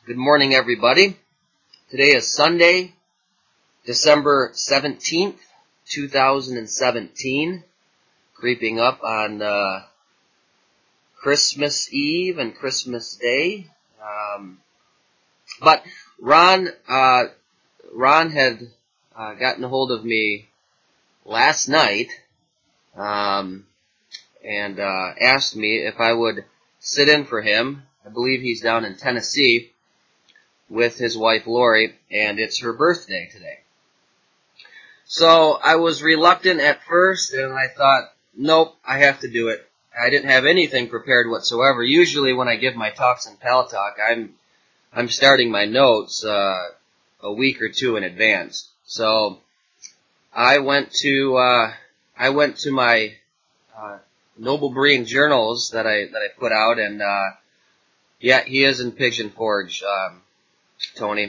Good morning, everybody. Today is Sunday, December 17th, 2017, creeping up on Christmas Eve and Christmas Day. But Ron had gotten a hold of me last night and asked me if I would sit in for him. I believe he's down in Tennessee with his wife Lori, and it's her birthday today. So I was reluctant at first, and I thought, nope, I have to do it. I didn't have anything prepared whatsoever. Usually when I give my talks in Pal Talk, I'm starting my notes a week or two in advance. So I went to my Noble Breeding journals that I put out, and yeah, he is in Pigeon Forge, Tony.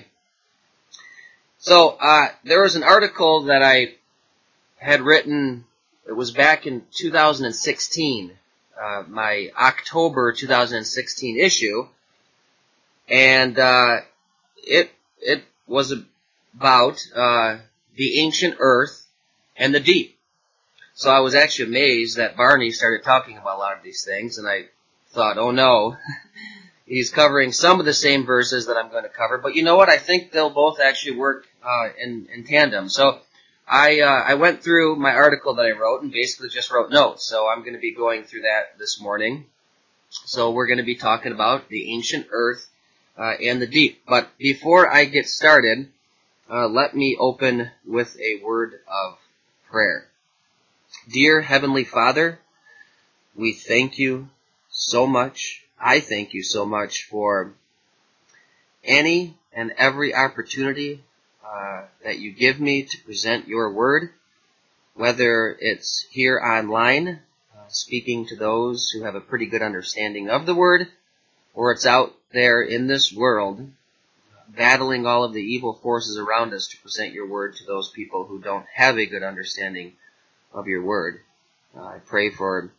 So there was an article that I had written. It was back in 2016, my October 2016 issue, and it was about the ancient earth and the deep. So I was actually amazed that Barney started talking about a lot of these things, and I thought, oh no. He's covering some of the same verses that I'm going to cover, but you know what? I think they'll both actually work in tandem. So I went through my article that I wrote and basically just wrote notes. So I'm going to be going through that this morning. So we're going to be talking about the ancient earth and the deep. But before I get started, let me open with a word of prayer. Dear Heavenly Father, we thank you so much. I thank you so much for any and every opportunity that you give me to present your word, whether it's here online, speaking to those who have a pretty good understanding of the word, or it's out there in this world, battling all of the evil forces around us to present your word to those people who don't have a good understanding of your word. I pray for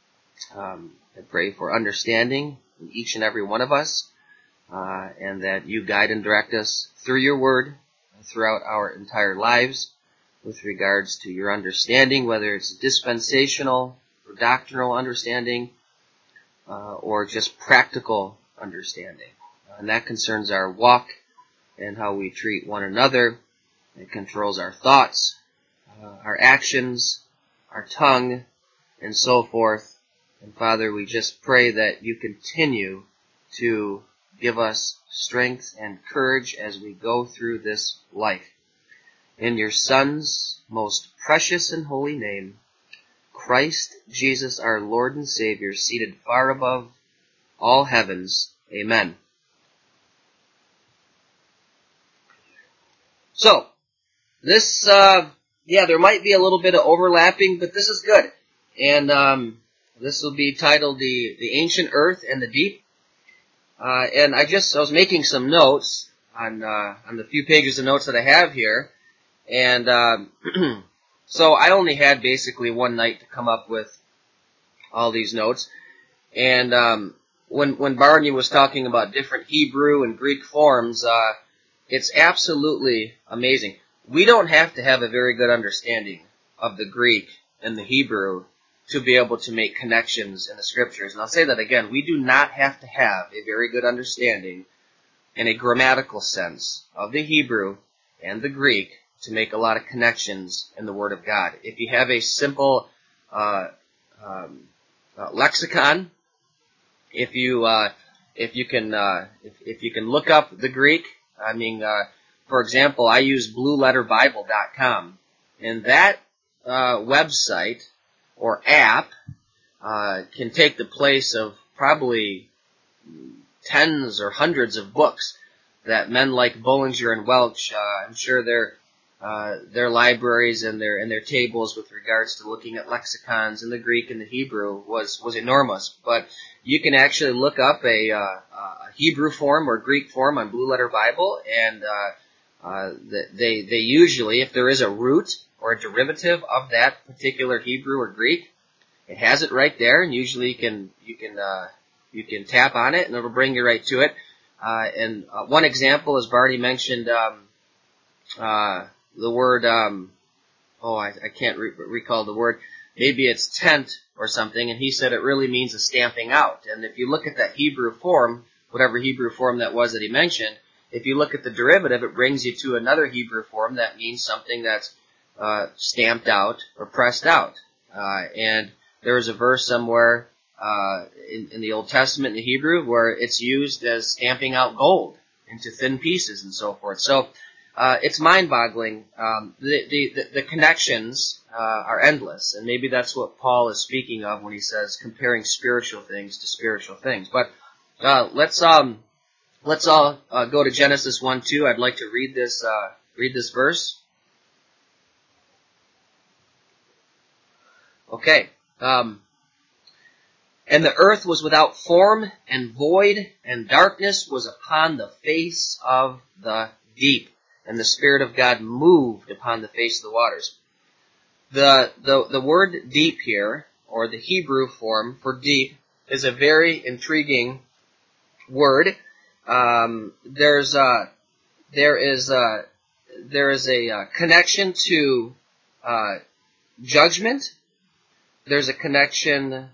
understanding in each and every one of us, and that you guide and direct us through your word throughout our entire lives with regards to your understanding, whether it's dispensational or doctrinal understanding, or just practical understanding. And that concerns our walk and how we treat one another. It controls our thoughts, our actions, our tongue, and so forth. And Father, we just pray that you continue to give us strength and courage as we go through this life. In your Son's most precious and holy name, Christ Jesus, our Lord and Savior, seated far above all heavens. Amen. So, this, there might be a little bit of overlapping, but this is good. And, this will be titled The Ancient Earth and the Deep. And I was making some notes on the few pages of notes that I have here. And so I only had basically one night to come up with all these notes. And when Barney was talking about different Hebrew and Greek forms, it's absolutely amazing. We don't have to have a very good understanding of the Greek and the Hebrew to be able to make connections in the scriptures. And I'll say that again, we do not have to have a very good understanding in a grammatical sense of the Hebrew and the Greek to make a lot of connections in the Word of God. If you have a simple lexicon, if you can look up the Greek, for example, I use blueletterbible.com, and that website or app can take the place of probably tens or hundreds of books that men like Bollinger and Welch, I'm sure their libraries and their tables with regards to looking at lexicons in the Greek and the Hebrew was enormous. But you can actually look up a Hebrew form or Greek form on Blue Letter Bible, and they usually, if there is a root or a derivative of that particular Hebrew or Greek, it has it right there, and usually you can tap on it and it'll bring you right to it. And one example, as Barty mentioned, the word, I can't recall the word. Maybe it's tent or something, and he said it really means a stamping out. And if you look at that Hebrew form, whatever Hebrew form that was that he mentioned, if you look at the derivative, it brings you to another Hebrew form that means something that's stamped out or pressed out. And there is a verse somewhere in the Old Testament in the Hebrew where it's used as stamping out gold into thin pieces and so forth. So it's mind-boggling. The connections are endless, and maybe that's what Paul is speaking of when he says comparing spiritual things to spiritual things. But let's all go to Genesis 1:2. I'd like to read this verse. Okay. And the earth was without form and void, and darkness was upon the face of the deep. And the Spirit of God moved upon the face of the waters. The word deep here, or the Hebrew form for deep, is a very intriguing word. There is a connection to judgment. There's a connection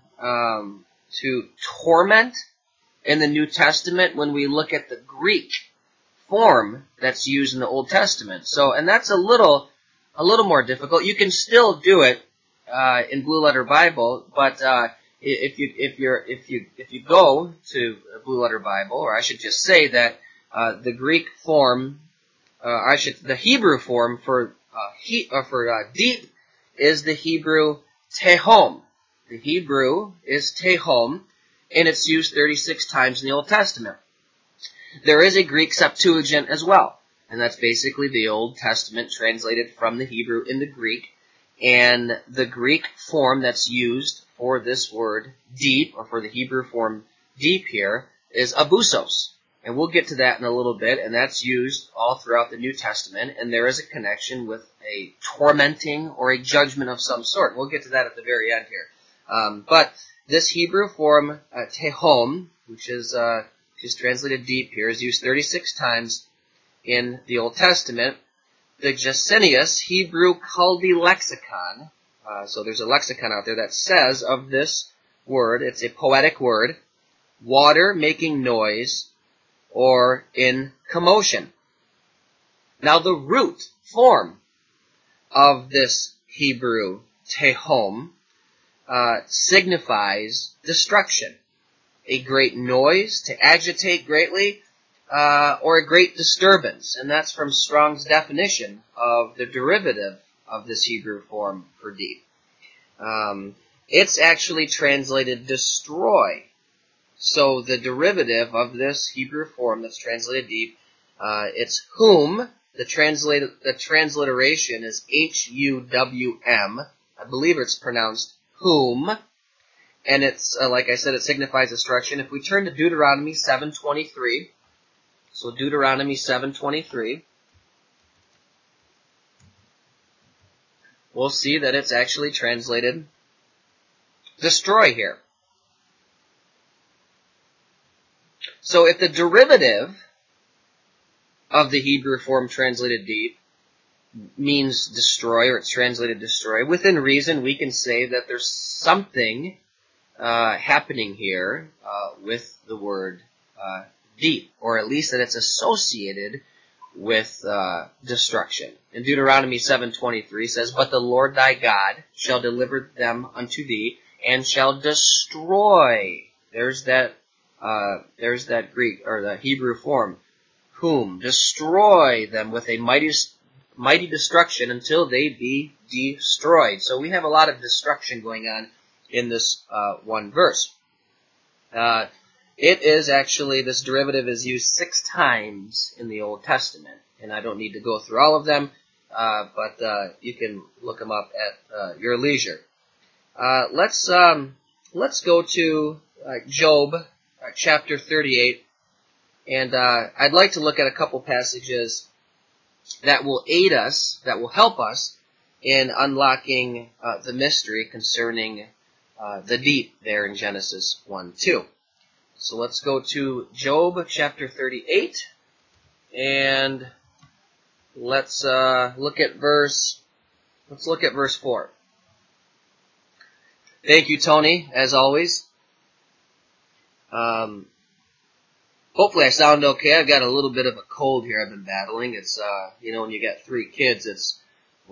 to torment in the New Testament when we look at the Greek form that's used in the Old Testament. So, and that's a little more difficult. You can still do it in Blue Letter Bible, but if you go to Blue Letter Bible, or I should just say that the Greek form, the Hebrew form for deep is the Hebrew tehom. The Hebrew is tehom, and it's used 36 times in the Old Testament. There is a Greek Septuagint as well, and that's basically the Old Testament translated from the Hebrew into Greek. And the Greek form that's used for this word deep, or for the Hebrew form deep here, is abusos. And we'll get to that in a little bit, and that's used all throughout the New Testament, and there is a connection with a tormenting or a judgment of some sort. We'll get to that at the very end here. But this Hebrew form, tehom, which is translated deep here, is used 36 times in the Old Testament. The Gesenius Hebrew Chaldee Lexicon, so there's a lexicon out there that says of this word, it's a poetic word, water making noise or in commotion. Now the root form of this Hebrew tehom signifies destruction, a great noise, to agitate greatly, or a great disturbance. And that's from Strong's definition of the derivative of this Hebrew form for deep. It's actually translated destroy. So the derivative of this Hebrew form that's translated deep, it's whom. The transliteration is H-U-W-M. I believe it's pronounced whom. And it's, like I said, it signifies destruction. If we turn to Deuteronomy 7:23, so Deuteronomy 7:23, we'll see that it's actually translated destroy here. So if the derivative of the Hebrew form translated deep means destroy, or it's translated destroy, within reason we can say that there's something happening here with the word deep, or at least that it's associated with destruction. And Deuteronomy 7:23 says, "But the Lord thy God shall deliver them unto thee, and shall destroy." There's that Greek, or the Hebrew form, whom, destroy them with a mighty destruction until they be destroyed. So we have a lot of destruction going on in this one verse. It is actually, this derivative is used 6 times in the Old Testament, and I don't need to go through all of them, but you can look them up at your leisure. Let's go to Job chapter 38, and I'd like to look at a couple passages that will aid us, that will help us in unlocking the mystery concerning the deep there in Genesis 1:2. So let's go to Job chapter 38, and let's look at verse 4. Thank you, Tony, as always. Hopefully I sound okay. I've got a little bit of a cold here I've been battling. It's, when you got 3 kids, it's,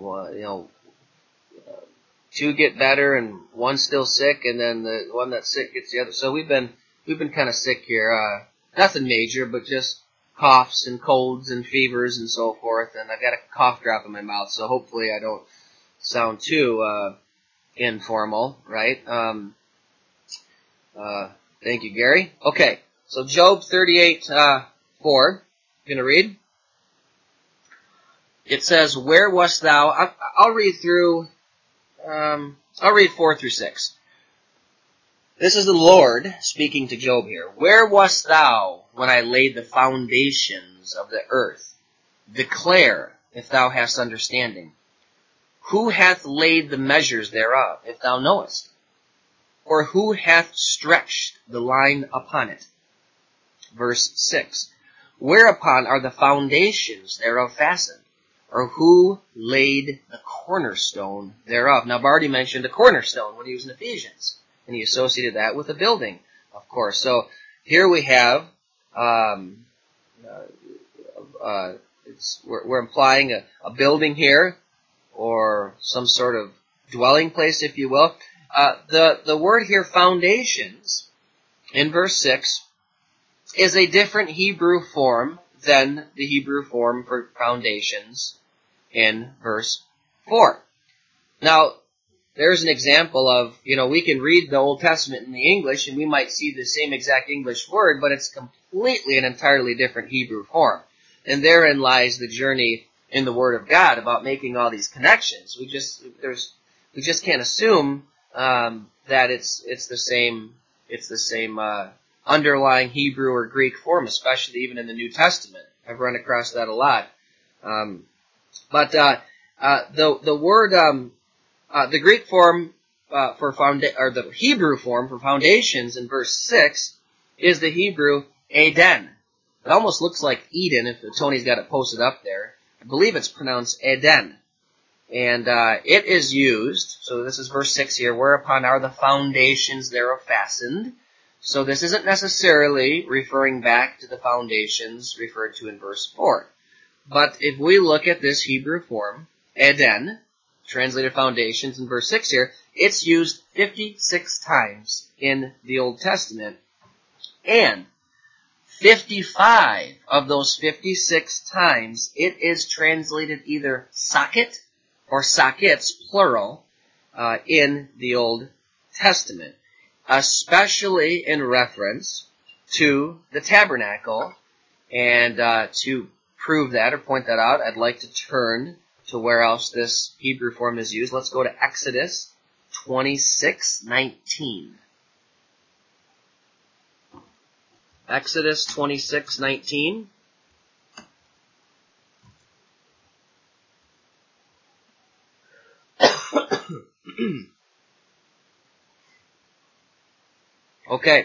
two get better and one's still sick, and then the one that's sick gets the other. So we've been kind of sick here. Nothing major, but just coughs and colds and fevers and so forth. And I've got a cough drop in my mouth, so hopefully I don't sound too informal, right? Thank you, Gary. Okay, so Job 38:4. Gonna read. It says, "Where wast thou?" I'll read through. I'll read 4 through 6. This is the Lord speaking to Job here. "Where wast thou when I laid the foundations of the earth? Declare, if thou hast understanding. Who hath laid the measures thereof, if thou knowest? Or who hath stretched the line upon it?" Verse 6. "Whereupon are the foundations thereof fastened? Or who laid the cornerstone thereof?" Now, Barty mentioned a cornerstone when he was in Ephesians, and he associated that with a building, of course. So here we have, we're implying a building here, or some sort of dwelling place, if you will. The word here, foundations, in verse 6, is a different Hebrew form than the Hebrew form for foundations in verse 4. Now, there's an example of, we can read the Old Testament in the English, and we might see the same exact English word, but it's completely an entirely different Hebrew form. And therein lies the journey in the Word of God about making all these connections. We just can't assume that it's the same underlying Hebrew or Greek form, especially even in the New Testament. I've run across that a lot. But the word, the Greek form or the Hebrew form for foundations in verse 6 is the Hebrew Eden. It almost looks like Eden if Tony's got it posted up there. I believe it's pronounced Eden. And it is used, so this is verse 6 here, "Whereupon are the foundations thereof fastened." So this isn't necessarily referring back to the foundations referred to in verse 4. But if we look at this Hebrew form, Eden, translated foundations in verse 6 here, it's used 56 times in the Old Testament. And 55 of those 56 times, it is translated either socket or sockets, plural, in the Old Testament, especially in reference to the tabernacle. And to prove that or point that out, I'd like to turn to where else this Hebrew form is used. Let's go to Exodus 26:19. Exodus 26:19. Okay.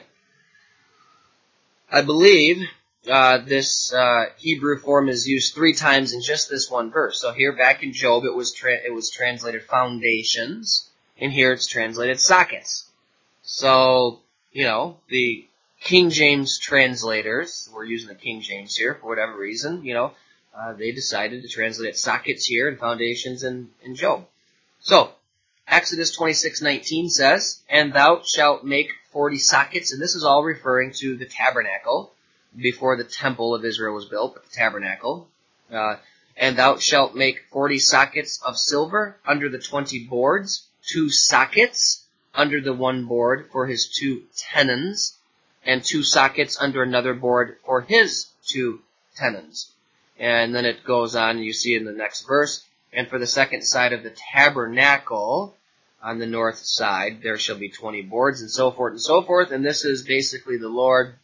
I believe this Hebrew form is used 3 times in just this one verse. So here back in Job, it was translated foundations, and here it's translated sockets. So, the King James translators, we're using the King James here for whatever reason, they decided to translate sockets here and foundations in Job. So, Exodus 26:19 says, "And thou shalt make 40 sockets," and this is all referring to the tabernacle, before the temple of Israel was built, but the tabernacle. "And thou shalt make 40 sockets of silver under the 20 boards, 2 sockets under the 1 board for his 2 tenons, and 2 sockets under another board for his 2 tenons." And then it goes on, you see in the next verse, "And for the second side of the tabernacle, on the north side, there shall be 20 boards," and so forth and so forth. And this is basically the Lord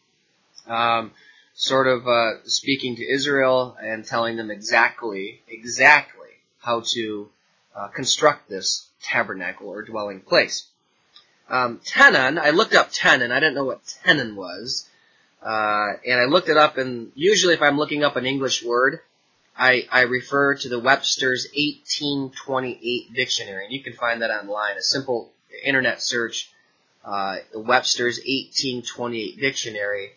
speaking to Israel and telling them exactly how to construct this tabernacle or dwelling place. Tenon, I looked up tenon. I didn't know what tenon was. And I looked it up, and usually if I'm looking up an English word, I refer to the Webster's 1828 dictionary, and you can find that online. A simple internet search, the Webster's 1828 dictionary.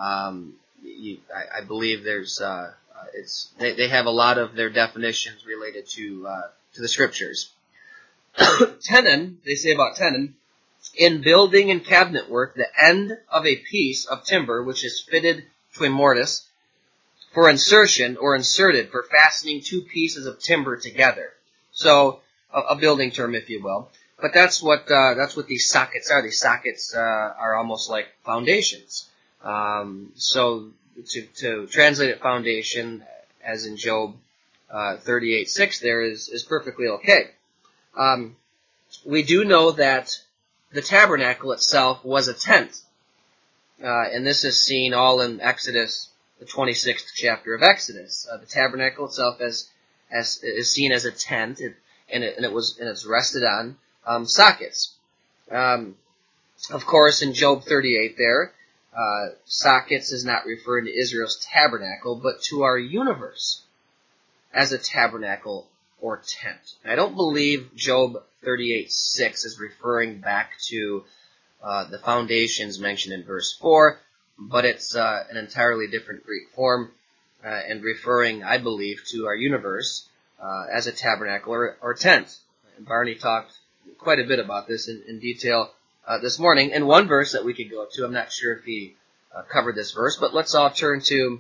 I believe there's they have a lot of their definitions related to the scriptures. Tenon, they say about tenon, in building and cabinet work, the end of a piece of timber which is fitted to a mortise for insertion or inserted for fastening two pieces of timber together. So a building term, if you will. But that's what these sockets are. These sockets are almost like foundations. So to translate it foundation, as in Job 38:6, there is perfectly okay. We do know that the tabernacle itself was a tent. And this is seen all in Exodus, the 26th chapter of Exodus. The tabernacle itself is seen as a tent, and it's rested on sockets. Of course, in Job 38 there, sockets is not referring to Israel's tabernacle, but to our universe as a tabernacle or tent. I don't believe Job 38:6 is referring back to the foundations mentioned in verse 4, but it's an entirely different Greek form and referring, I believe, to our universe as a tabernacle or tent. And Barney talked quite a bit about this in detail this morning. And one verse that we could go to, I'm not sure if he covered this verse, but let's all turn to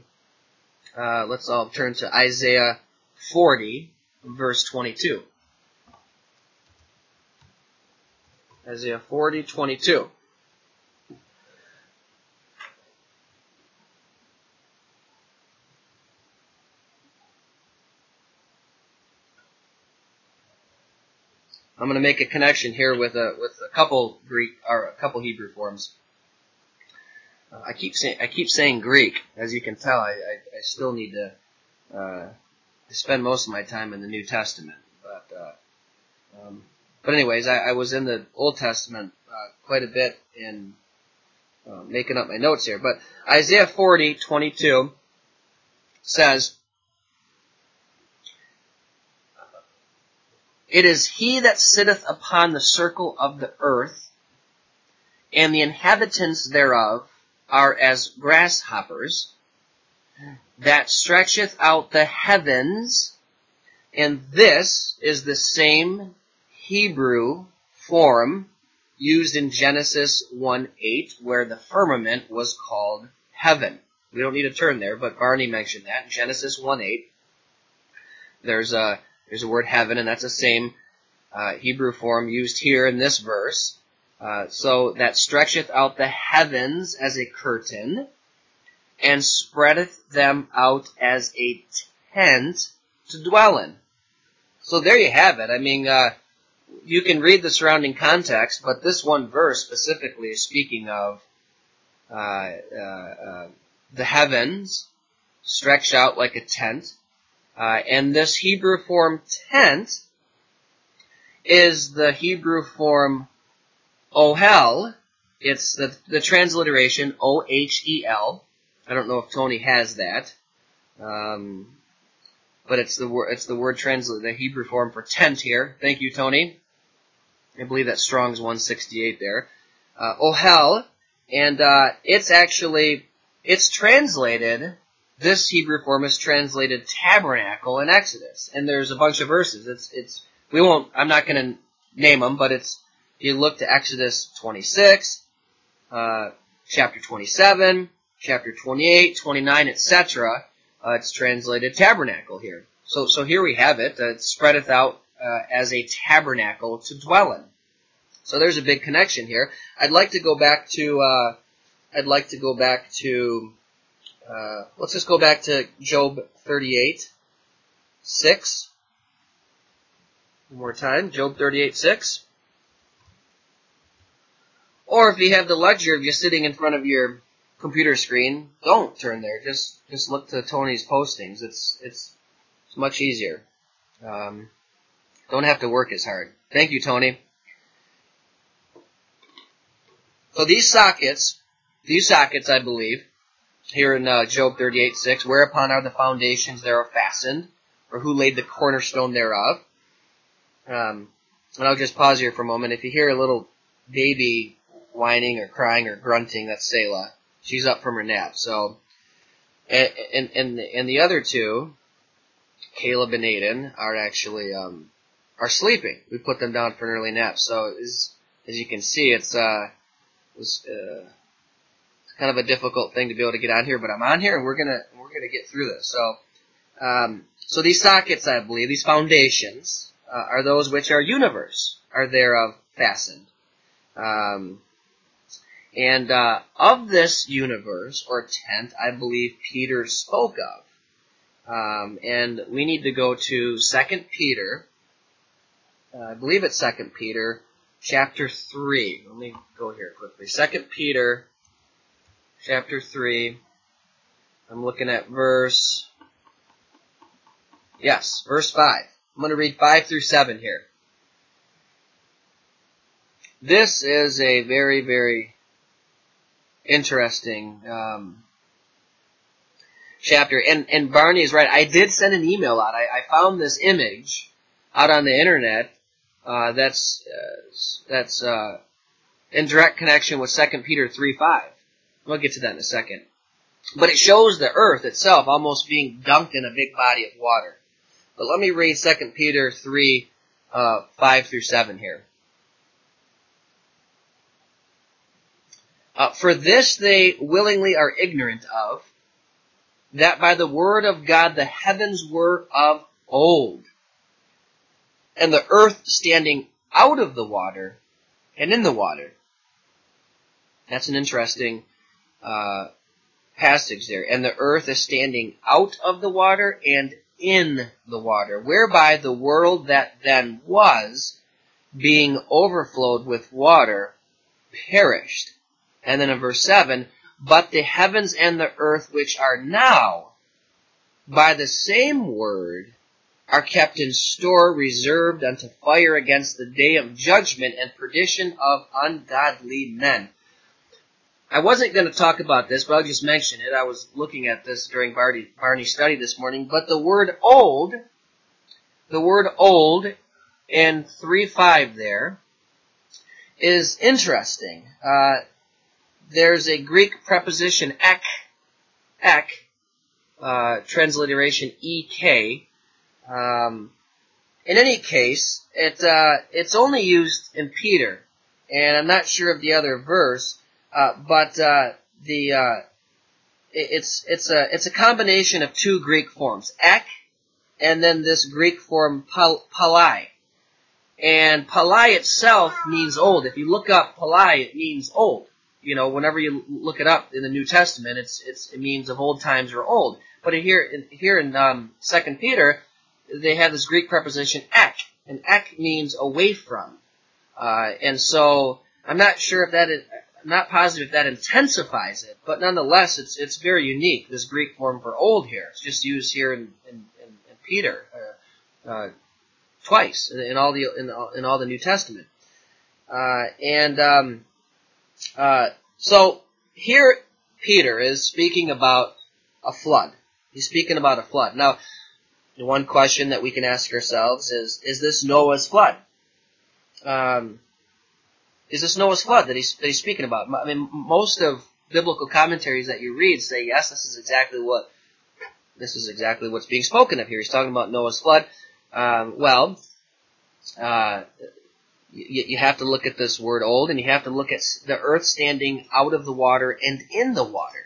Isaiah 40, verse 22. Isaiah 40:22. I'm going to make a connection here with a couple Greek or a couple Hebrew forms. I keep saying Greek, as you can tell. I still need to spend most of my time in the New Testament, but anyways, I was in the Old Testament quite a bit in making up my notes here. But Isaiah 40:22 says, "It is he that sitteth upon the circle of the earth, and the inhabitants thereof are as grasshoppers, that stretcheth out the heavens," and this is the same Hebrew form used in Genesis 1:8, where the firmament was called heaven. We don't need to turn there, but Barney mentioned that. In Genesis 1:8, there's a word heaven, and that's the same Hebrew form used here in this verse. So that stretcheth out the heavens as a curtain, and spreadeth them out as a tent to dwell in. So there you have it. I mean, you can read the surrounding context, but this one verse specifically is speaking of the heavens stretched out like a tent. And this Hebrew form tent is the Hebrew form ohel. It's the transliteration O-H-E-L. I don't know if Tony has that. But it's the word translate, the Hebrew form for tent here. Thank you, Tony. I believe that's Strong's 168 there. Ohel, and it's translated, this Hebrew form is translated tabernacle in Exodus, and there's a bunch of verses. I'm not going to name them, but you look to Exodus 26, chapter 27, chapter 28, 29, etc. It's translated tabernacle here. So here we have it. It spreadeth out as a tabernacle to dwell in. So there's a big connection here. I'd like to go back to let's just go back to Job 38:6. One more time, Job 38:6. Or if you have the luxury of just sitting in front of your computer screen, don't turn there. Just look to Tony's postings. It's much easier. Don't have to work as hard. Thank you, Tony. So these sockets, I believe, here in Job 38:6, whereupon are the foundations thereof fastened, or who laid the cornerstone thereof? And I'll just pause here for a moment. If you hear a little baby whining or crying or grunting, that's Selah. She's up from her nap. So, and the other two, Caleb and Aiden, are actually are sleeping. We put them down for an early nap. So as you can see, it's kind of a difficult thing to be able to get on here, but I'm on here and we're gonna get through this. So these sockets, I believe, these foundations, are those which our universe are thereof fastened. And of this universe, or tent, I believe Peter spoke of. And we need to go to 2 Peter, I believe it's 2 Peter, chapter 3. Let me go here quickly. 2 Peter, chapter 3. I'm looking at verse 5. I'm going to read 5 through 7 here. This is a very, very interesting chapter. And Barney is right. I did send an email out. I found this image out on the internet that's in direct connection with 2 Peter 3:5. We'll get to that in a second. But it shows the earth itself almost being dunked in a big body of water. But let me read 2 Peter 3, 5 through 7 here. For this they willingly are ignorant of, that by the word of God the heavens were of old, and the earth standing out of the water and in the water. That's an interesting passage there. And the earth is standing out of the water and in the water, whereby the world that then was, being overflowed with water, perished. And then in verse 7, but the heavens and the earth which are now, by the same word, are kept in store, reserved unto fire against the day of judgment and perdition of ungodly men. I wasn't going to talk about this, but I'll just mention it. I was looking at this during Barney's study this morning. But the word old in 3:5 there is interesting. There's a Greek preposition ek, transliteration ek. In any case, it's only used in Peter, and I'm not sure of the other verse, but it's a combination of two Greek forms, ek, and then this Greek form palai. And palai itself means old. If you look up palai, it means old. You know, whenever you look it up in the New Testament, it means of old times or old. But here in 2 Peter, they have this Greek preposition ek, and ek means away from. And so I'm not positive if that intensifies it, but nonetheless, it's very unique. This Greek form for old here, it's just used here in Peter twice in all the New Testament. So here Peter is speaking about a flood. He's speaking about a flood. Now, the one question that we can ask ourselves is this Noah's flood? Is this Noah's flood that he's speaking about? I mean, most of biblical commentaries that you read say, yes, this is exactly what's being spoken of here. He's talking about Noah's flood. You have to look at this word old, and you have to look at the earth standing out of the water and in the water.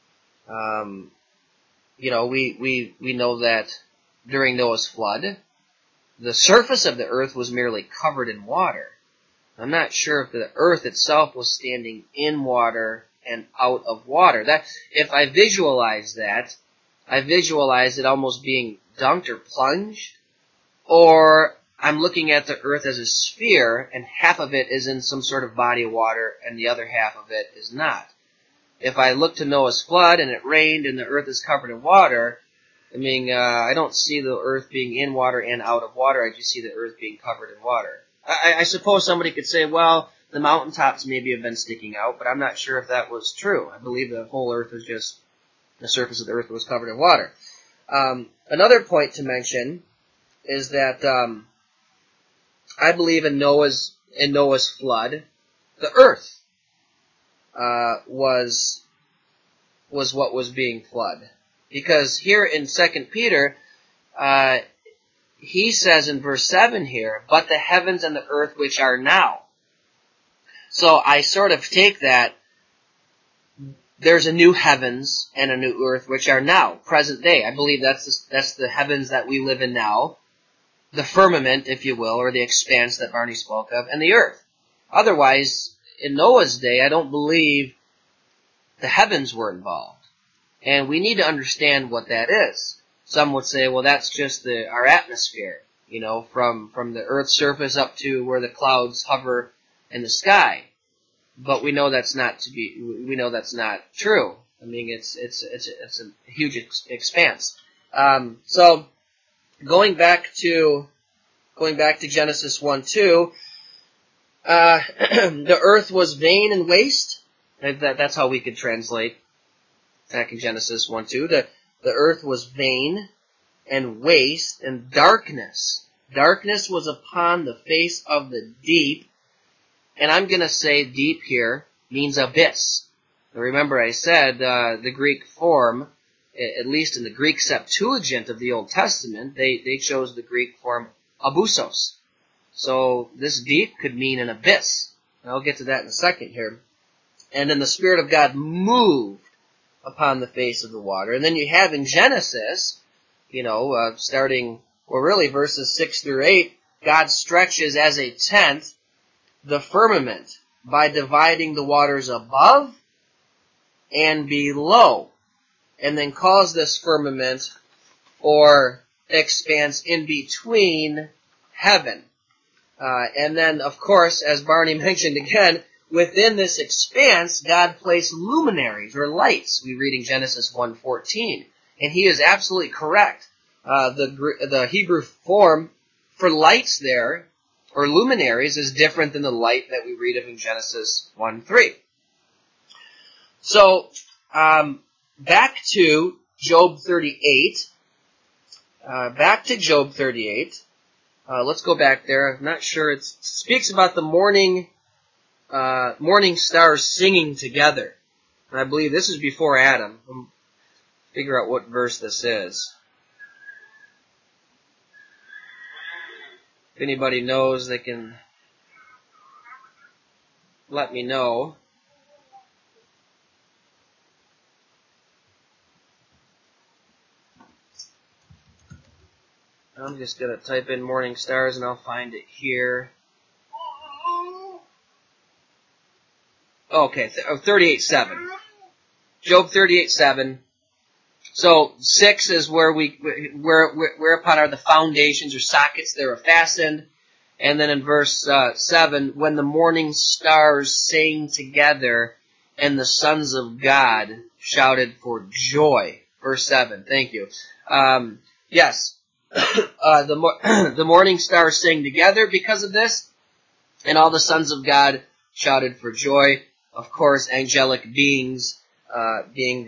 We know that during Noah's flood, the surface of the earth was merely covered in water. I'm not sure if the earth itself was standing in water and out of water. That, if I visualize that, I visualize it almost being dunked or plunged, or I'm looking at the earth as a sphere, and half of it is in some sort of body of water, and the other half of it is not. If I look to Noah's flood, and it rained, and the earth is covered in water, I mean, I don't see the earth being in water and out of water, I just see the earth being covered in water. I suppose somebody could say, well, the mountaintops maybe have been sticking out, but I'm not sure if that was true. I believe the whole earth was just The surface of the earth was covered in water. Another point to mention is that I believe in Noah's flood, the earth was what was being flooded. Because here in 2 Peter, he says in verse 7 here, but the heavens and the earth which are now. So I sort of take that there's a new heavens and a new earth which are now, present day. I believe that's the heavens that we live in now, the firmament, if you will, or the expanse that Barney spoke of, and the earth. Otherwise, in Noah's day, I don't believe the heavens were involved. And we need to understand what that is. Some would say, well, that's just our atmosphere, from the earth's surface up to where the clouds hover in the sky. But we know that's not true. I mean, it's a huge expanse. So going back to Genesis 1:2, the earth was vain and waste. That's how we could translate back in Genesis 1:2. The earth was vain and waste, and darkness. Darkness was upon the face of the deep. And I'm going to say deep here means abyss. Now remember I said the Greek form, at least in the Greek Septuagint of the Old Testament, they chose the Greek form abusos. So this deep could mean an abyss. And I'll get to that in a second here. And then the Spirit of God moved upon the face of the water. And then you have in Genesis, starting, really verses 6 through 8, God stretches as a tent the firmament by dividing the waters above and below, and then calls this firmament or expanse in between heaven. And then, of course, as Barney mentioned again, within this expanse, God placed luminaries or lights. We read in Genesis 1:14, and he is absolutely correct. The Hebrew form for lights there, or luminaries, is different than the light that we read of in Genesis 1:3. So, back to Job 38. Let's go back there. I'm not sure. It speaks about the morning stars singing together. And I believe this is before Adam. I'll figure out what verse this is. If anybody knows, they can let me know. I'm just going to type in morning stars and I'll find it here. Okay, 38:7. Job 38:7. So 6 is whereupon are the foundations or sockets that are fastened. And then in verse 7, when the morning stars sang together and the sons of God shouted for joy. Verse 7, thank you. Yes, the morning stars sang together because of this, and all the sons of God shouted for joy. Of course, angelic beings being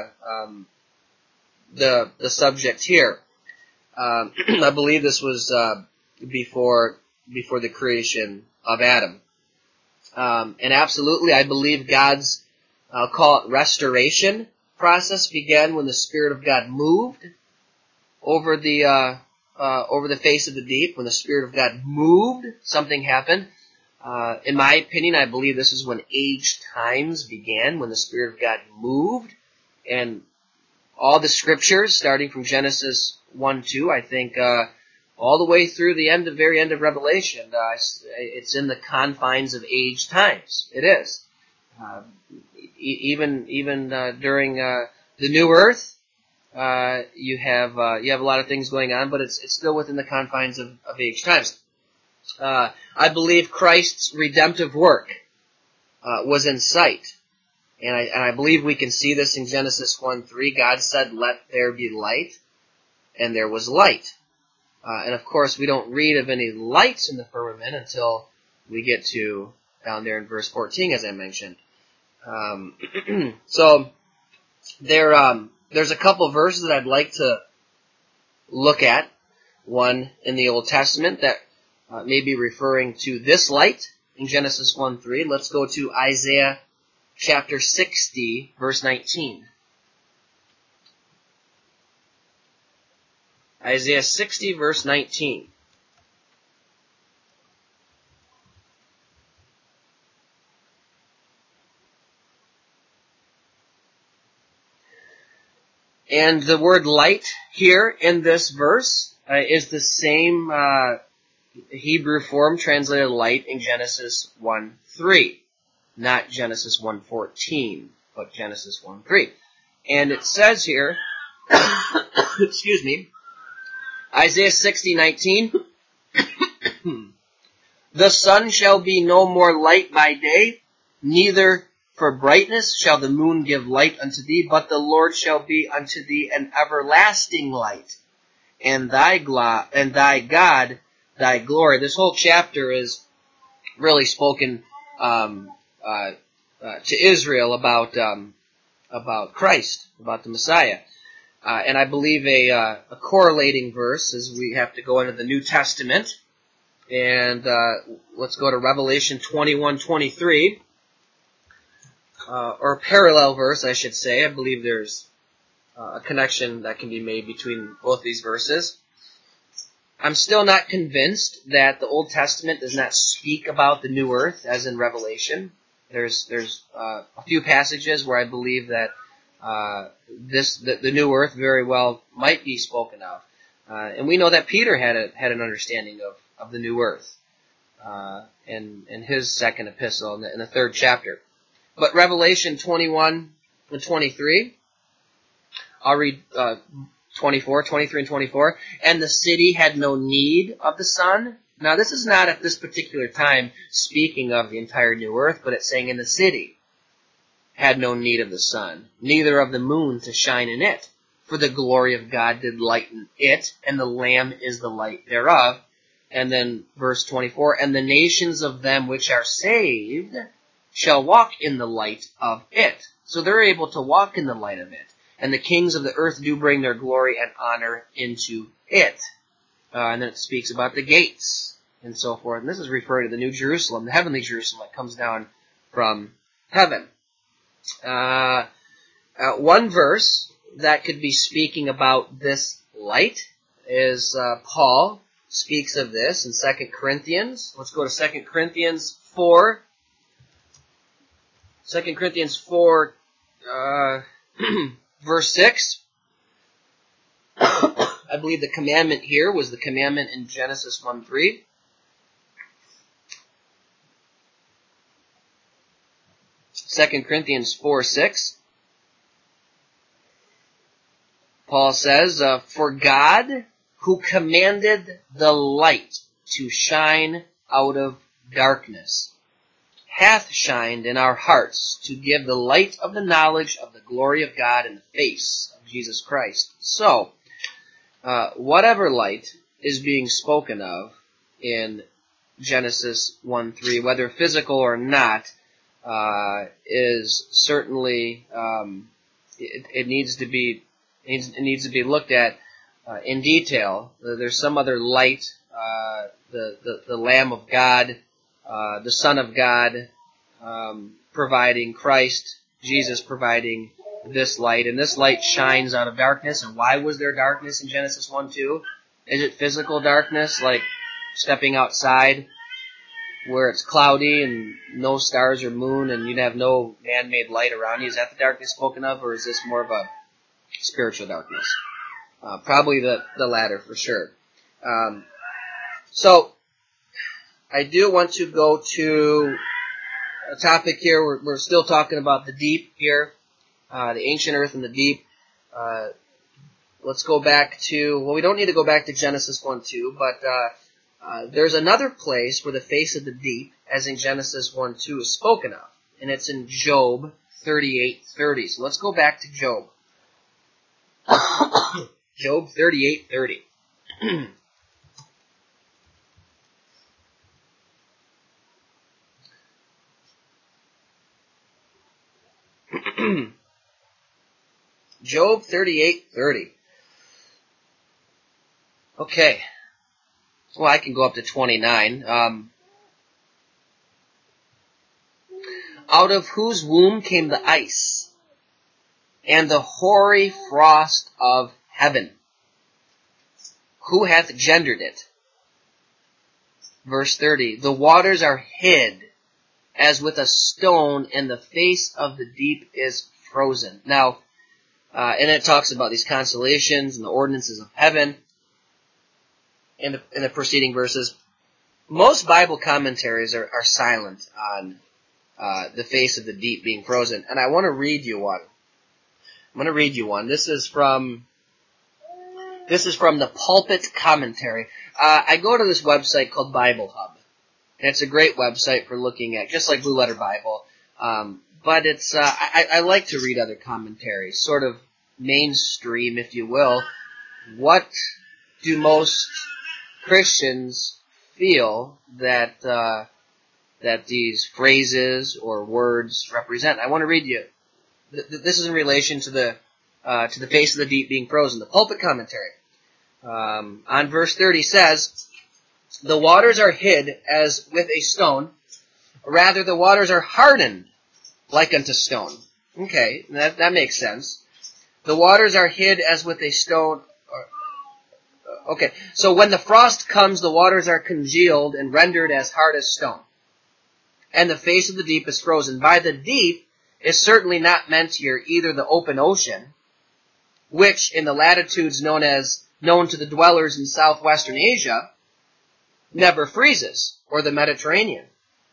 the subject here. I believe this was before the creation of Adam. And absolutely, I believe God's, I'll call it restoration process, began when the Spirit of God moved over the face of the deep. When the Spirit of God moved, something happened. In my opinion, I believe this is when age times began, when the Spirit of God moved, and all the scriptures, starting from Genesis 1:2, I think, all the way through the very end of Revelation, it's in the confines of age times. It is. Even during the new earth, you have a lot of things going on, but it's still within the confines of age times. I believe Christ's redemptive work was in sight. And I believe we can see this in Genesis 1:3. God said, let there be light, and there was light. And of course, we don't read of any lights in the firmament until we get to down there in verse 14, as I mentioned. So there there's a couple verses that I'd like to look at. One in the Old Testament that may be referring to this light in Genesis 1:3. Let's go to Isaiah chapter 60, verse 19. Isaiah 60, verse 19. And the word light here in this verse is the same Hebrew form translated light in Genesis 1:3. Not Genesis 1:14, but Genesis 1:3. And it says here, excuse me, Isaiah 60:19, the sun shall be no more light by day, neither for brightness shall the moon give light unto thee, but the Lord shall be unto thee an everlasting light, and thy God, thy glory. This whole chapter is really spoken to Israel about Christ, about the Messiah. And I believe a correlating verse is we have to go into the New Testament. And let's go to Revelation 21:23. Or a parallel verse, I should say. I believe there's a connection that can be made between both these verses. I'm still not convinced that the Old Testament does not speak about the new earth as in Revelation. There's a few passages where I believe that the new earth very well might be spoken of. And we know that Peter had an understanding of the new earth in his second epistle in the third chapter. But Revelation 21 and 23, I'll read 23 and 24. And the city had no need of the sun. Now this is not at this particular time speaking of the entire new earth, but it's saying in the city had no need of the sun, neither of the moon to shine in it. For the glory of God did lighten it, and the Lamb is the light thereof. And then verse 24, and the nations of them which are saved shall walk in the light of it. So they're able to walk in the light of it. And the kings of the earth do bring their glory and honor into it. And then it speaks about the gates and so forth. And this is referring to the New Jerusalem, the heavenly Jerusalem that comes down from heaven. One verse that could be speaking about this light is Paul speaks of this in 2 Corinthians. Let's go to 2 Corinthians 4. 2 Corinthians 4, verse 6. I believe the commandment here was the commandment in Genesis 1:3. Second Corinthians 4:6. Paul says, for God, who commanded the light to shine out of darkness, hath shined in our hearts to give the light of the knowledge of the glory of God in the face of Jesus Christ. So, whatever light is being spoken of in Genesis 1:3, whether physical or not, is certainly it needs to be looked at in detail. There's some other light, the Lamb of God, the Son of God, providing Christ, Jesus providing this light, and this light shines out of darkness. And why was there darkness in Genesis 1:2? Is it physical darkness, like stepping outside where it's cloudy and no stars or moon and you'd have no man-made light around you? Is that the darkness spoken of, or is this more of a spiritual darkness? Probably the latter for sure. So I do want to go to a topic here. We're still talking about the deep here, the ancient earth and the deep. Let's go back to, well, we don't need to go back to Genesis 1:2, but there's another place where the face of the deep, as in Genesis 1:2, is spoken of, and it's in Job 38:30. So let's go back to Job. Job 38:30. Job 38:30. Okay. Well, I can go up to 29. Out of whose womb came the ice, and the hoary frost of heaven? Who hath gendered it? Verse 30. The waters are hid as with a stone, and the face of the deep is frozen. Now, and it talks about these constellations and the ordinances of heaven in the preceding verses. Most Bible commentaries are silent on the face of the deep being frozen. And I want to read you one. I'm going to read you one. This is from the Pulpit Commentary. I go to this website called Bible Hub. And it's a great website for looking at, just like Blue Letter Bible. But it's I like to read other commentaries, sort of mainstream, if you will. What do most Christians feel that these phrases or words represent? I want to read you. This is in relation to the face of the deep being frozen. The Pulpit Commentary on verse 30 says, "The waters are hid as with a stone; rather the waters are hardened like unto stone." Okay, that makes sense. The waters are hid as with a stone. Okay, so when the frost comes, the waters are congealed and rendered as hard as stone, and the face of the deep is frozen. By the deep is certainly not meant here either the open ocean, which in the latitudes known to the dwellers in southwestern Asia never freezes, or the Mediterranean.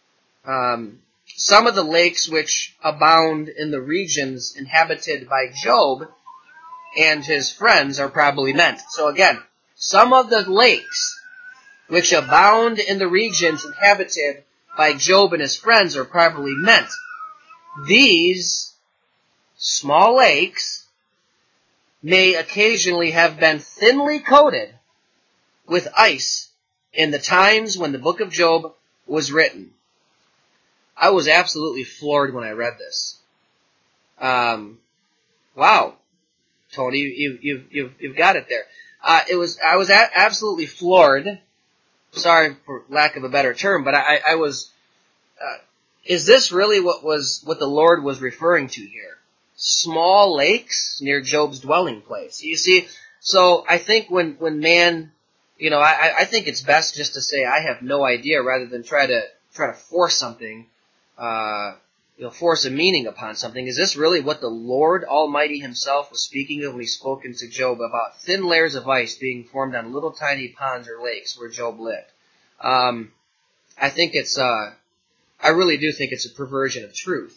Some of the lakes which abound in the regions inhabited by Job and his friends are probably meant. So again, some of the lakes which abound in the regions inhabited by Job and his friends are probably meant. These small lakes may occasionally have been thinly coated with ice in the times when the book of Job was written. I was absolutely floored when I read this. Wow, Tony, you've got it there. I was absolutely floored. Sorry for lack of a better term, but I was. Is this really what the Lord was referring to here? Small lakes near Job's dwelling place. You see, so I think when man, I think it's best just to say I have no idea rather than try to force something, force a meaning upon something. Is this really what the Lord Almighty Himself was speaking of when He spoke to Job about thin layers of ice being formed on little tiny ponds or lakes where Job lived? I think it's. I really do think it's a perversion of truth.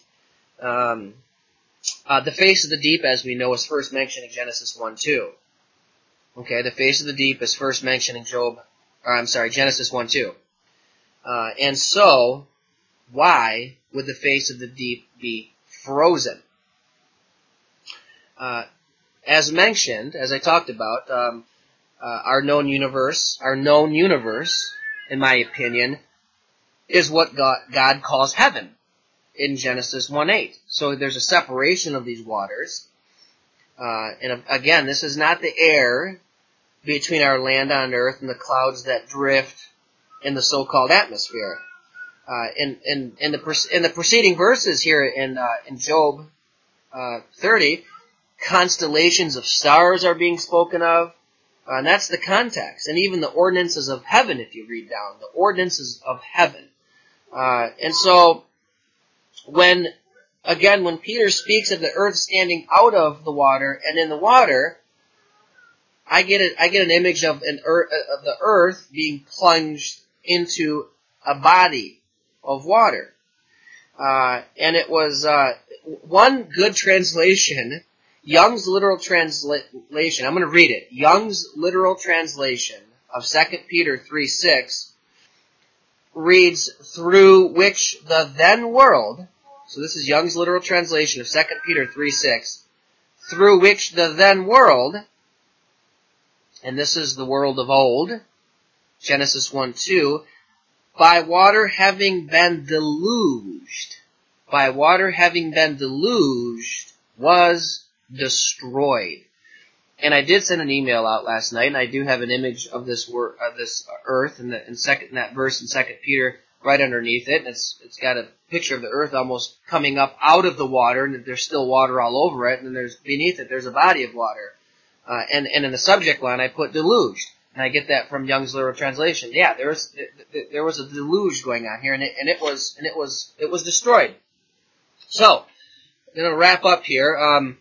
The face of the deep, as we know, is first mentioned in Genesis 1:2. Okay, the face of the deep is first mentioned in Genesis 1:2. And so, why would the face of the deep be frozen? As mentioned, as I talked about, our known universe, in my opinion, is what God calls heaven in Genesis 1:8. So there's a separation of these waters. And again, this is not the air between our land on earth and the clouds that drift in the so-called atmosphere. In the preceding verses here in Job 30, constellations of stars are being spoken of. And that's the context. And even the ordinances of heaven, if you read down, the ordinances of heaven. And so, when Peter speaks of the earth standing out of the water and in the water, I get an image of the earth being plunged into a body of water. And it was one good translation, Young's literal translation. I'm going to read it. Young's literal translation of 2 Peter 3:6 reads, "Through which the then world," so this is Young's literal translation of 2 Peter 3:6, "through which the then world," and this is the world of old, Genesis 1:2, "by water having been deluged," was destroyed. And I did send an email out last night, and I do have an image of this earth in that verse in 2 Peter right underneath it, and it's got a picture of the earth almost coming up out of the water, and there's still water all over it, and then beneath it there's a body of water. And in the subject line I put deluged, and I get that from Young's Literal Translation. Yeah, there was a deluge going on here, and it was destroyed. So I'm gonna wrap up here.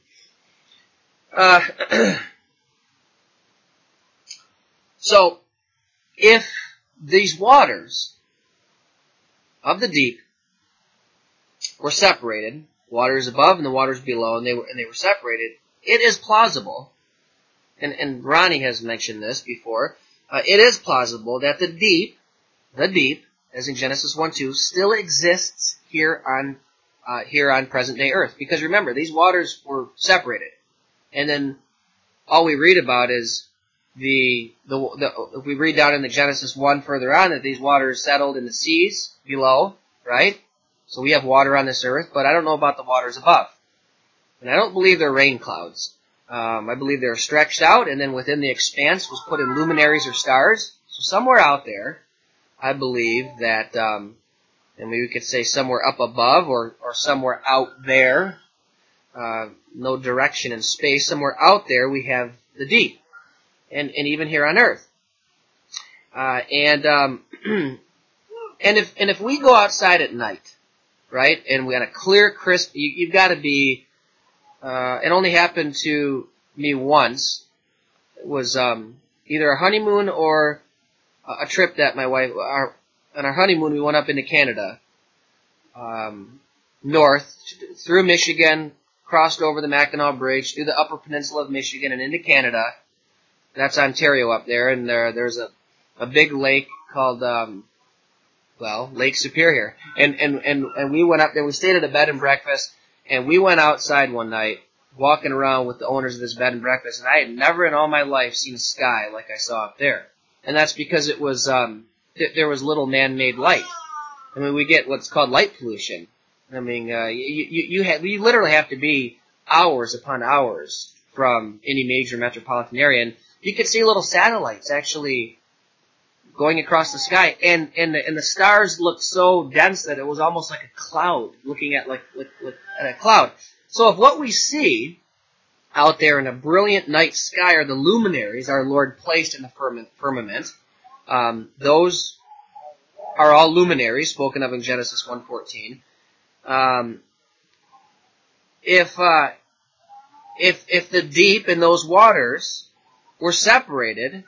So, if these waters of the deep were separated, waters above and the waters below, and they were separated, it is plausible, and Ronnie has mentioned this before, it is plausible that the deep, as in Genesis 1:2, still exists here on present day Earth. Because remember, these waters were separated. And then all we read about is if we read down in the Genesis 1 further on, that these waters settled in the seas below, right? So we have water on this earth, but I don't know about the waters above. And I don't believe they're rain clouds. I believe they're stretched out, and then within the expanse was put in luminaries or stars. So somewhere out there, I believe that, and we could say somewhere up above or somewhere out there, no direction in space, somewhere out there we have the deep. And even here on Earth. And if we go outside at night, right, and we got a clear, crisp, you've got to be, it only happened to me once. It was either a honeymoon or a trip that my wife, on our honeymoon we went up into Canada, north, through Michigan, crossed over the Mackinac Bridge, through the Upper Peninsula of Michigan and into Canada. That's Ontario up there, and there's a big lake called, Lake Superior. And we went up there, we stayed at a bed and breakfast, and we went outside one night, walking around with the owners of this bed and breakfast, and I had never in all my life seen a sky like I saw up there. And that's because it was, there was little man-made light. I mean, we get what's called light pollution. I mean, you literally have to be hours upon hours from any major metropolitan area, and you could see little satellites actually going across the sky, and the stars looked so dense that it was almost like a cloud, looking at like a cloud. So if what we see out there in a brilliant night sky are the luminaries our Lord placed in the firmament, those are all luminaries spoken of in Genesis 1:14. If the deep in those waters were separated,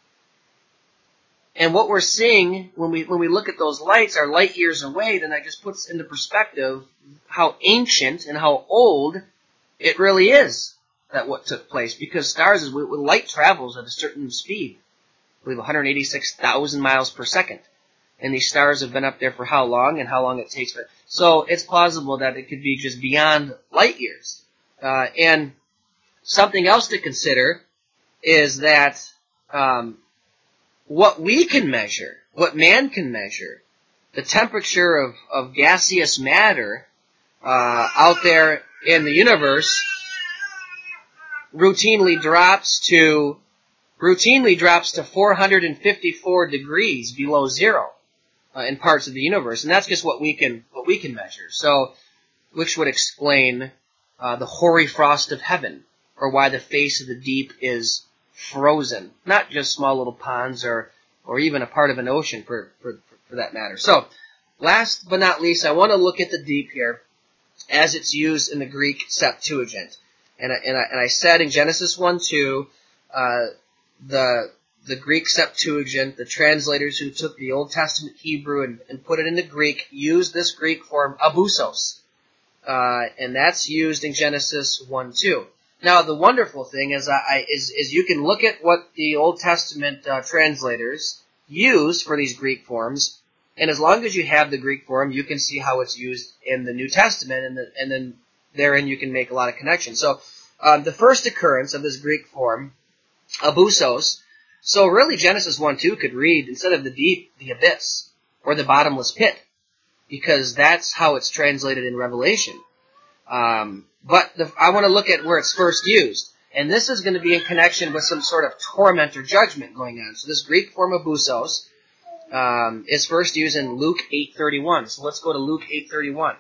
and what we're seeing when we look at those lights are light years away, then that just puts into perspective how ancient and how old it really is that what took place. Because stars, light travels at a certain speed, I believe 186,000 miles per second. And these stars have been up there for how long, and how long it takes for it. So it's plausible that it could be just beyond light years. And something else to consider is that what we can measure, what man can measure, the temperature of gaseous matter out there in the universe routinely drops to 454 degrees below zero in parts of the universe, and that's just what we can measure. So, which would explain the hoary frost of heaven, or why the face of the deep is frozen, not just small little ponds or even a part of an ocean for that matter. So, last but not least, I want to look at the deep here as it's used in the Greek Septuagint. And I said in Genesis 1:2, the Greek Septuagint, the translators who took the Old Testament Hebrew and put it into Greek, used this Greek form abusos. And that's used in Genesis 1:2. Now, the wonderful thing is you can look at what the Old Testament translators use for these Greek forms, and as long as you have the Greek form, you can see how it's used in the New Testament, and then therein you can make a lot of connections. So, the first occurrence of this Greek form, abusos, so really Genesis 1:2 could read, instead of the deep, the abyss, or the bottomless pit, because that's how it's translated in Revelation. But I want to look at where it's first used. And this is going to be in connection with some sort of torment or judgment going on. So this Greek form of busos is first used in Luke 8:31. So let's go to Luke 8:31.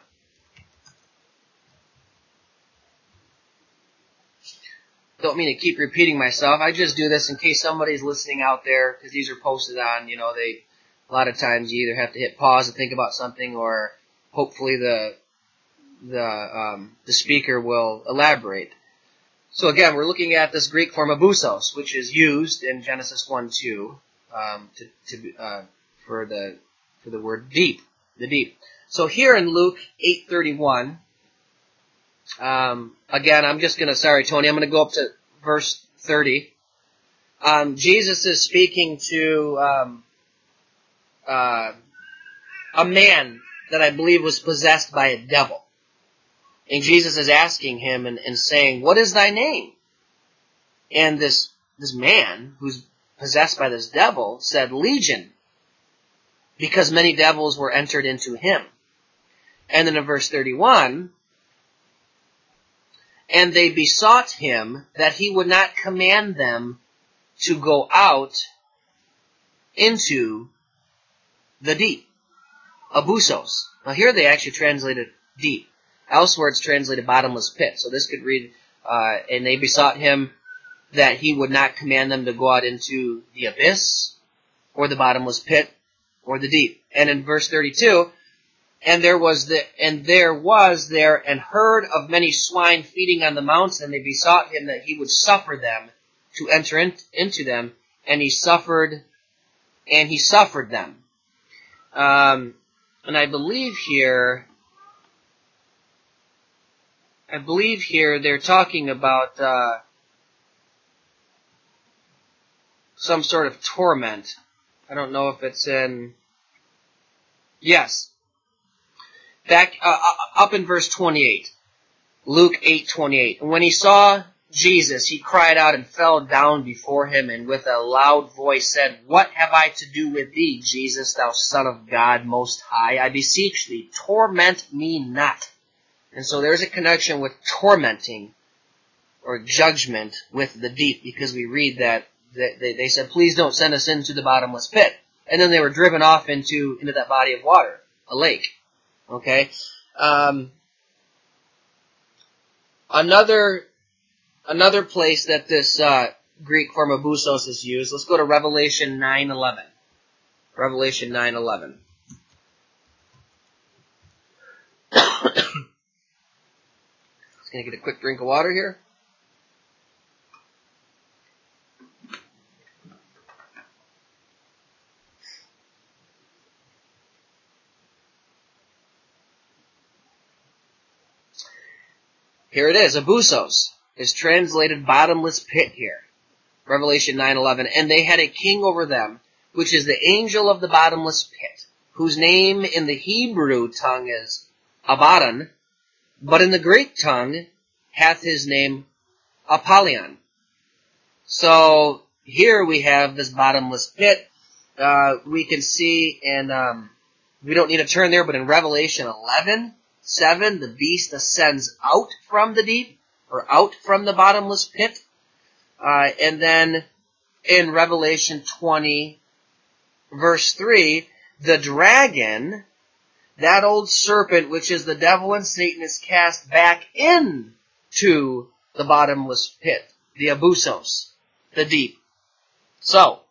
Don't mean to keep repeating myself. I just do this in case somebody's listening out there, because these are posted on, a lot of times you either have to hit pause and think about something, or hopefully the speaker will elaborate. So again, we're looking at this Greek form of busos, which is used in Genesis 1:2 for the word deep, the deep. So here in Luke 8:31, again, I'm just going to, sorry Tony, I'm going to go up to verse 30. Jesus is speaking to a man that I believe was possessed by a devil. And Jesus is asking him and saying, "What is thy name?" And this man who's possessed by this devil said, "Legion," because many devils were entered into him. And then in verse 31, and they besought him that he would not command them to go out into the deep. Abusos. Now here they actually translated deep. Elsewhere it's translated bottomless pit. So this could read, and they besought him that he would not command them to go out into the abyss, or the bottomless pit, or the deep. And in verse 32, and there was there an herd of many swine feeding on the mountain, and they besought him that he would suffer them to enter into them, and he suffered them. And I believe here they're talking about some sort of torment. I don't know if it's in... Yes. Back up in verse 28. Luke 8:28. And when he saw Jesus, he cried out and fell down before him, and with a loud voice said, "What have I to do with thee, Jesus, thou Son of God Most High? I beseech thee, torment me not." And so there's a connection with tormenting or judgment with the deep, because we read that they said, "Please don't send us into the bottomless pit." And then they were driven off into that body of water, a lake. Okay? Another place that this Greek form of busos is used, let's go to Revelation 9:11. Revelation 9:11. Just going to get a quick drink of water here. Here it is. Abusos is translated bottomless pit here. Revelation 9:11. And they had a king over them, which is the angel of the bottomless pit, whose name in the Hebrew tongue is Abaddon, but in the Greek tongue hath his name Apollyon. So here we have this bottomless pit. We can see, and we don't need to turn there, but in Revelation 11:7, the beast ascends out from the deep, or out from the bottomless pit. And then in Revelation 20, verse 3, the dragon, that old serpent, which is the devil and Satan, is cast back into the bottomless pit, the abusos, the deep. So,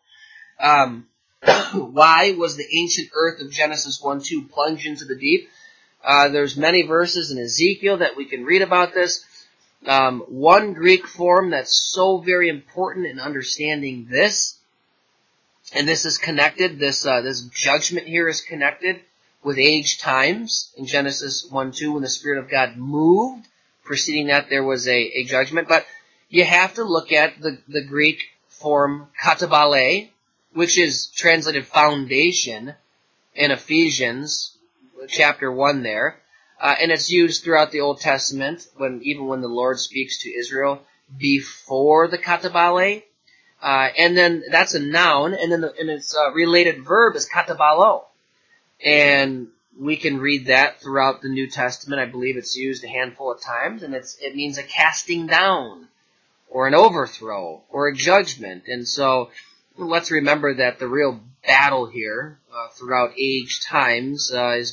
why was the ancient earth of Genesis 1:2 plunged into the deep? There's many verses in Ezekiel that we can read about this. One Greek form that's so very important in understanding this, and this is connected, this judgment here is connected with age times in Genesis 1:2 when the Spirit of God moved. Preceding that there was a judgment. But you have to look at the Greek form katabale, which is translated foundation in Ephesians chapter 1 there. And it's used throughout the Old Testament, even when the Lord speaks to Israel before the katabale. And then that's a noun, and then its related verb is katabalo. And we can read that throughout the New Testament. I believe it's used a handful of times, and it means a casting down, or an overthrow, or a judgment. And so let's remember that the real battle here throughout age times is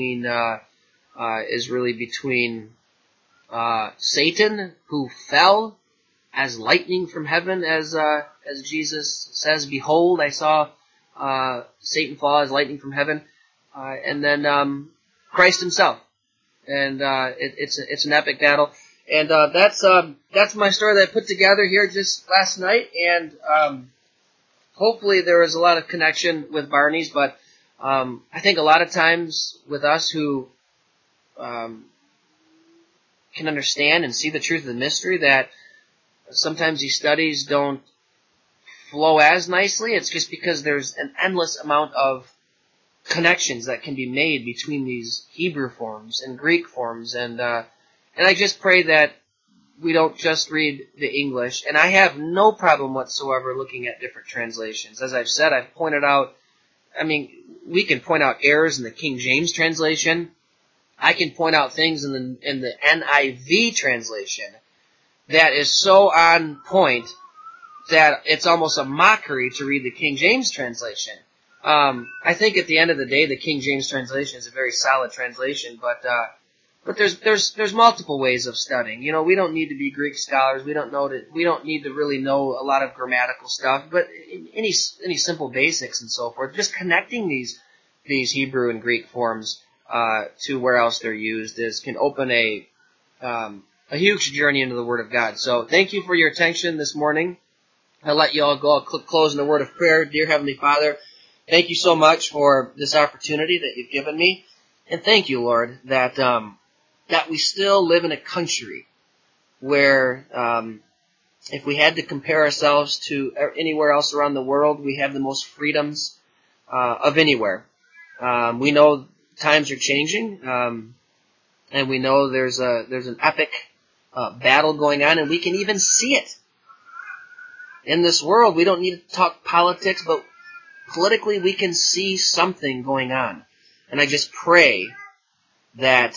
really between Satan, who fell as lightning from heaven, as Jesus says, "Behold, I saw Satan fall as lightning from heaven," and then Christ Himself, and it's an epic battle. And that's my story that I put together here just last night, and hopefully there was a lot of connection with Barney's. But I think a lot of times with us who can understand and see the truth of the mystery, that sometimes these studies don't flow as nicely. It's just because there's an endless amount of connections that can be made between these Hebrew forms and Greek forms, and I just pray that we don't just read the English. And I have no problem whatsoever looking at different translations. As I've said, I've pointed out, we can point out errors in the King James translation. I can point out things in the NIV translation that is so on point that it's almost a mockery to read the King James translation. I think at the end of the day, the King James translation is a very solid translation, but there's multiple ways of studying. We don't need to be Greek scholars. We don't need to really know a lot of grammatical stuff, but any simple basics and so forth. Just connecting these Hebrew and Greek forms to where else they're used can open a huge journey into the Word of God. So thank you for your attention this morning. I'll let you all go. I'll close in a word of prayer. Dear Heavenly Father, thank you so much for this opportunity that you've given me, and thank you, Lord, that we still live in a country where if we had to compare ourselves to anywhere else around the world, we have the most freedoms of anywhere. We know times are changing, and we know there's an epic battle going on, and we can even see it in this world. We don't need to talk politics, but politically we can see something going on. And I just pray that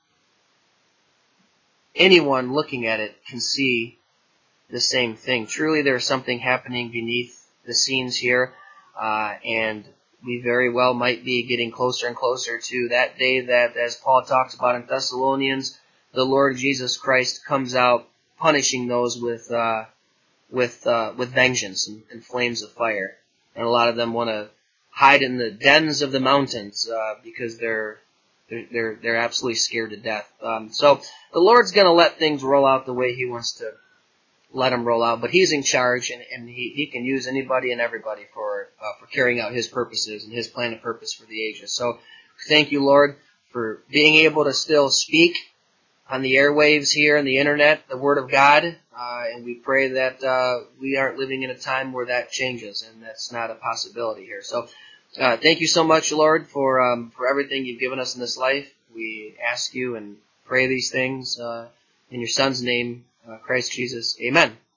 anyone looking at it can see the same thing. Truly there's something happening beneath the scenes here, and we very well might be getting closer and closer to that day that, as Paul talks about in Thessalonians, the Lord Jesus Christ comes out punishing those with vengeance and flames of fire. And a lot of them want to hide in the dens of the mountains because they're absolutely scared to death. So the Lord's going to let things roll out the way He wants to let them roll out, but He's in charge, and He can use anybody and everybody for carrying out His purposes and His plan and purpose for the ages. So thank you, Lord, for being able to still speak on the airwaves here and the internet, the Word of God, and we pray that we aren't living in a time where that changes, and that's not a possibility here. So thank you so much, Lord, for everything You've given us in this life. We ask You and pray these things in Your Son's name, Christ Jesus. Amen.